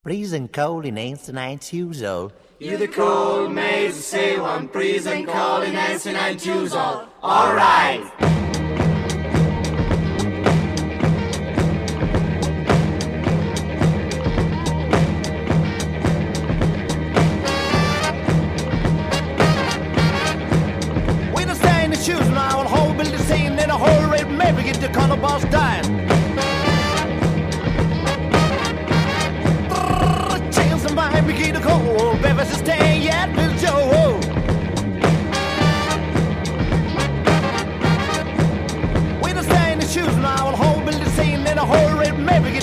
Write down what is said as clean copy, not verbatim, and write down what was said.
Freezing cold in ancient shoes all. You the cold maze say one freezing cold in ancient shoes all. Alright. We don't stay in the shoes now, and whole building scene in a whole red maybe get the color boss dying. Chance of mine begin to cold, baby, stay yet, Bill Joe. We don't stay in the shoes now, and whole building scene in a whole red maybe get